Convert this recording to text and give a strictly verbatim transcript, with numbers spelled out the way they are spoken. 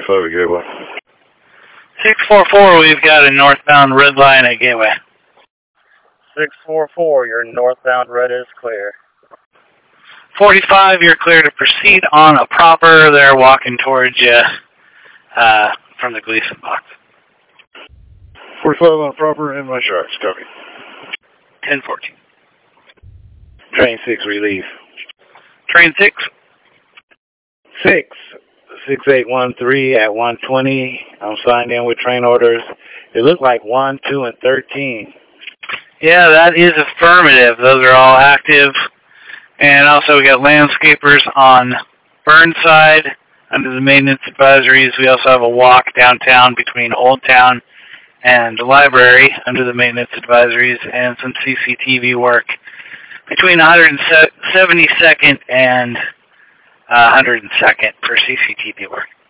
forty-five at Gateway. six four four, we've got a northbound red line at Gateway. six four four, your northbound red is clear. forty-five, you're clear to proceed on a proper. They're walking towards you uh, from the Gleason box. forty-five on proper and my sharks, copy. ten fourteen. Train six, relief. Train six. Six. six eight one three at one twenty. I'm signed in with train orders. It looked like one, two, and thirteen. Yeah, that is affirmative. Those are all active. And also we got landscapers on Burnside under the maintenance advisories. We also have a walk downtown between Old Town and the library under the maintenance advisories, and some C C T V work between one seventy-second and uh, one hundred second for C C T V work.